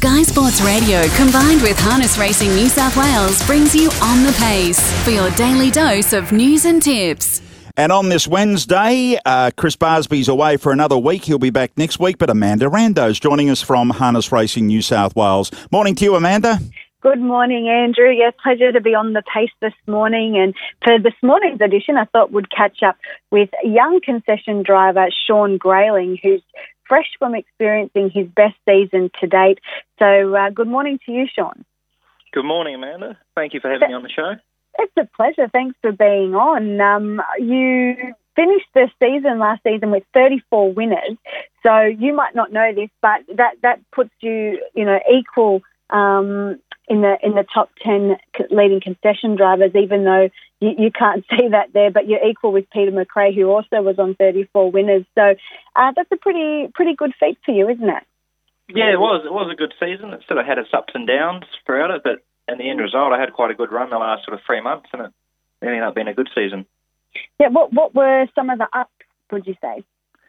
Sky Sports Radio combined with Harness Racing New South Wales brings you On the Pace for your daily dose of news and tips. And on this Wednesday, Chris Barsby's away for another week. He'll be back next week, but Amanda Rando's joining us from Harness Racing New South Wales. Morning to you, Amanda. Good morning, Andrew. Yes, pleasure to be on the pace this morning. And for this morning's edition, I thought we'd catch up with young concession driver Sean Grayling, who's fresh from experiencing his best season to date. So good morning to you, Sean. Good morning, Amanda. Thank you for having me on the show. It's a pleasure. Thanks for being on. You finished the season last season with 34 winners. So you might not know this, but that puts you, equal in the top 10 leading concession drivers, even though you can't see that there, but you're equal with Peter McRae, who also was on 34 winners. So that's a pretty good feat for you, isn't it? Yeah, it was. It was a good season. It sort of had its ups and downs throughout it, but in the end result, I had quite a good run the last sort of 3 months, and it ended up being a good season. Yeah, what were some of the ups, would you say?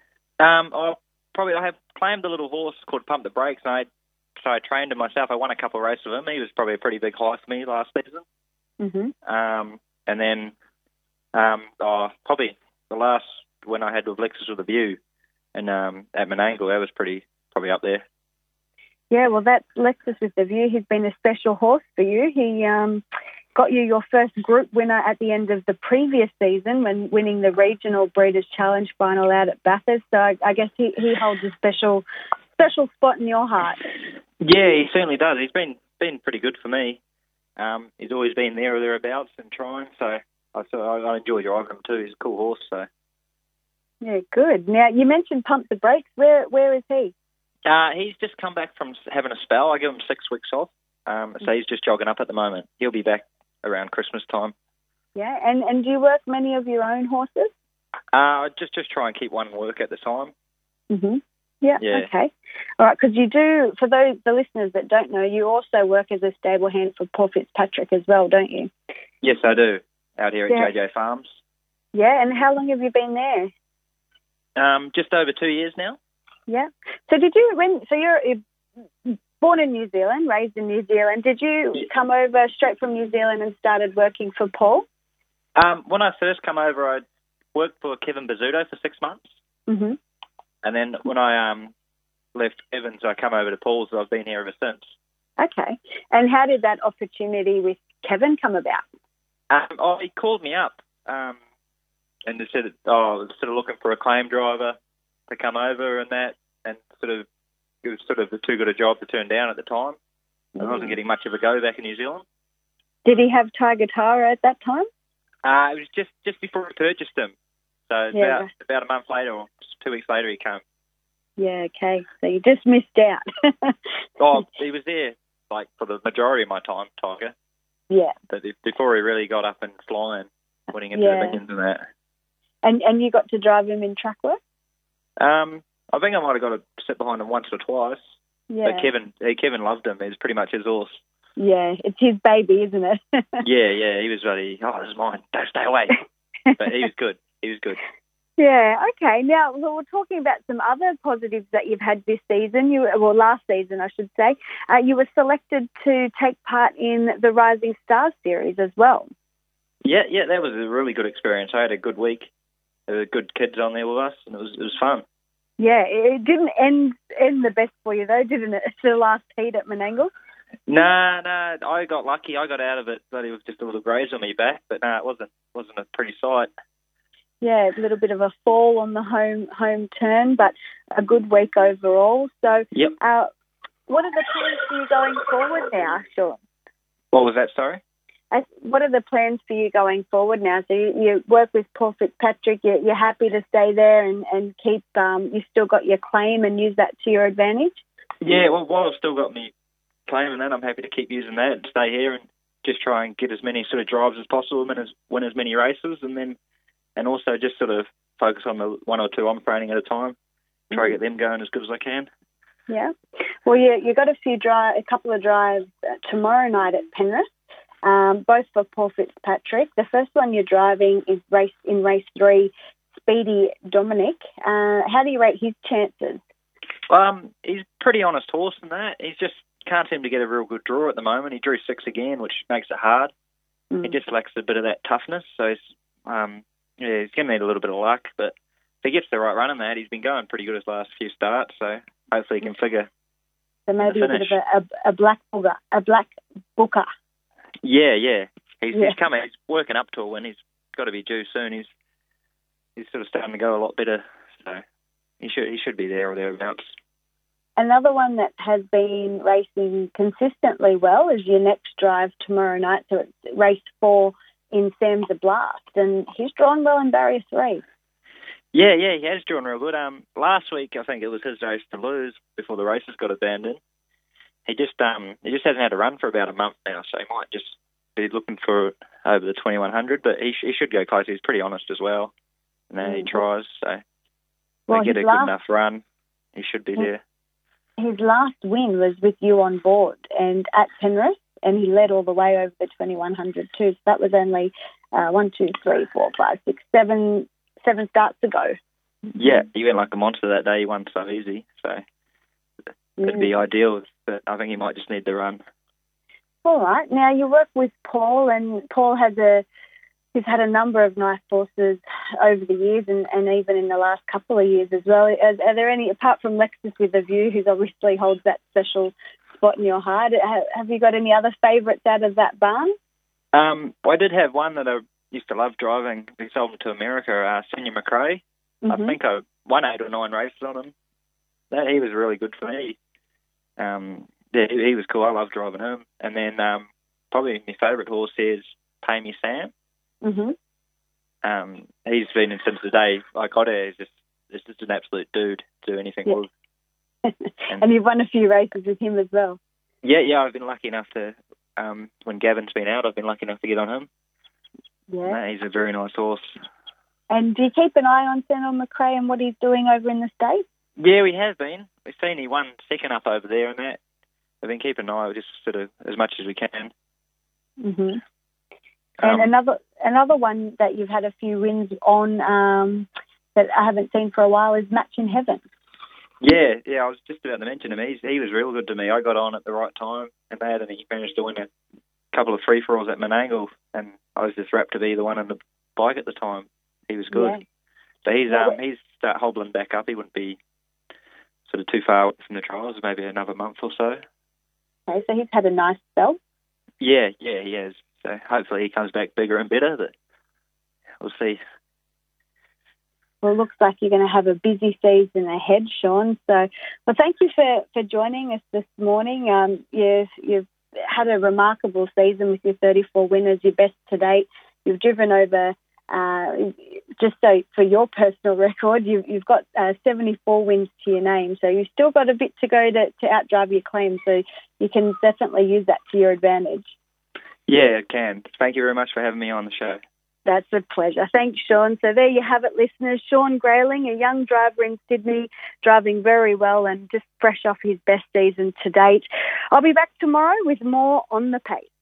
I have claimed a little horse called Pump the Brakes, and I trained him myself. I won a couple of races with him. He was probably a pretty big high for me last season. Mm-hmm. And then probably the last when I had with Lexus with a View and at Menangle, that was probably up there. Yeah, well, that's Lexus with the View. He's been a special horse for you. He got you your first group winner at the end of the previous season when winning the Regional Breeders' Challenge final out at Bathurst. So I guess he holds a special spot in your heart. Yeah, he certainly does. He's been pretty good for me. He's always been there or thereabouts and trying, so I enjoy driving him too. He's a cool horse. So. Yeah, good. Now, you mentioned Pump the Brakes. Where is he? He's just come back from having a spell. I give him 6 weeks off, so he's just jogging up at the moment. He'll be back around Christmas time. Yeah, and do you work many of your own horses? Just try and keep one work at the time. Mm-hmm. Yeah, okay. All right, because you do, for the listeners that don't know, you also work as a stable hand for Paul Fitzpatrick as well, don't you? Yes, I do, out here at JJ Farms. Yeah, and how long have you been there? Just over 2 years now. Yeah. So you're born in New Zealand, raised in New Zealand. Did you come over straight from New Zealand and started working for Paul? When I first come over, I worked for Kevin Bizzuto for 6 months. Mm-hmm. And then when I left Kevin's, I come over to Paul's, and I've been here ever since. Okay. And how did that opportunity with Kevin come about? He called me up and said, sort of looking for a claim driver to come over and that, and it was sort of too good a job to turn down at the time. Mm-hmm. I wasn't getting much of a go back in New Zealand. Did he have Tiger Tara at that time? It was just before I purchased him. So about a month later, or 2 weeks later, he came. Yeah, okay. So you just missed out. He was there for the majority of my time, Tiger. Yeah. But before he really got up and flying, winning into the millions and that. And you got to drive him in track work? I think I might have got to sit behind him once or twice. Yeah. But Kevin loved him. It was pretty much his horse. Yeah, it's his baby, isn't it? yeah. He was ready. This is mine. Don't stay away. But he was good. Yeah, okay. Now, we're talking about some other positives that you've had this season, last season, I should say. You were selected to take part in the Rising Stars series as well. Yeah, that was a really good experience. I had a good week. There were good kids on there with us, and it was fun. Yeah, it didn't end the best for you, though, didn't it? It's the last heat at Menangle. No, I got lucky. I got out of it, but it was just a little graze on me back. But no, it wasn't a pretty sight. Yeah, a little bit of a fall on the home turn, but a good week overall. So, yep. What are the plans for you going forward now, Sean? What was that, sorry? What are the plans for you going forward now? So you work with Paul Fitzpatrick, you're happy to stay there and keep, you still got your claim and use that to your advantage? Yeah, well, while I've still got me claim and that, I'm happy to keep using that and stay here and just try and get as many sort of drives as possible and win as many races, and also just sort of focus on the one or two I'm training at a time, try to get them going as good as I can. Yeah. Well, you got a couple of drives tomorrow night at Penrith. Both for Paul Fitzpatrick. The first one you're driving is in race 3, Speedy Dominic. How do you rate his chances? He's a pretty honest horse in that. He's just can't seem to get a real good draw at the moment. He drew 6 again, which makes it hard. He just lacks a bit of that toughness. So he's going to need a little bit of luck. But if he gets the right run in that, he's been going pretty good his last few starts. So hopefully he can figure. So maybe a bit of a black booker. Yeah. He's coming. He's working up to a win. He's got to be due soon. He's sort of starting to go a lot better. So he should be there or thereabouts. Another one that has been racing consistently well is your next drive tomorrow night. So it's race 4 in Sam's a Blast, and he's drawn well in barrier 3. Yeah, he has drawn real good. Last week I think it was his race to lose before the races got abandoned. He just hasn't had a run for about a month now, so he might just be looking for over the 2100. But he should go close. He's pretty honest as well, and he tries. So they get a good enough run, he should be there. His last win was with you on board and at Penrith, and he led all the way over the 2100 too. So that was only 7 starts ago. Yeah, he went like a monster that day. He won so easy, so it'd be ideal. But I think he might just need the run. All right. Now you work with Paul, and Paul he's had a number of nice horses over the years, and even in the last couple of years as well. Are there any, apart from Lexus with a View, who obviously holds that special spot in your heart, have you got any other favourites out of that barn? I did have one that I used to love driving. We sold him to America, Senior McRae. I think I won 8 or 9 races on him. He was really good for me. He was cool. I love driving him. And then probably my favourite horse is Pay Me Sam. He's been in since the day I got here. He's just an absolute dude to do anything with. And you've won a few races with him as well. Yeah, I've been lucky enough to, when Gavin's been out, I've been lucky enough to get on him. Yeah. He's a very nice horse. And do you keep an eye on Senior McRae and what he's doing over in the States? Yeah, we have been. We've seen he won second up over there and that. We've been keeping an eye just sort of as much as we can. And another one that you've had a few wins on that I haven't seen for a while is Match in Heaven. Yeah, I was just about to mention him. He was real good to me. I got on at the right time and that, and he managed to win a couple of free-for-alls at Menangle, and I was just wrapped to be the one on the bike at the time. He was good. Yeah. So he's hobbling back up. He wouldn't be sort of too far away from the trials, maybe another month or so. Okay, so he's had a nice spell. Yeah, he has. So hopefully he comes back bigger and better, but we'll see. Well, it looks like you're going to have a busy season ahead, Sean. So, well, thank you for joining us this morning. You've had a remarkable season with your 34 winners, your best to date. You've driven over, just so for your personal record, you've got 74 wins to your name. So you've still got a bit to go to outdrive your claim. So you can definitely use that to your advantage. Yeah, I can. Thank you very much for having me on the show. That's a pleasure. Thanks, Sean. So there you have it, listeners. Sean Grayling, a young driver in Sydney, driving very well and just fresh off his best season to date. I'll be back tomorrow with more On the Pace.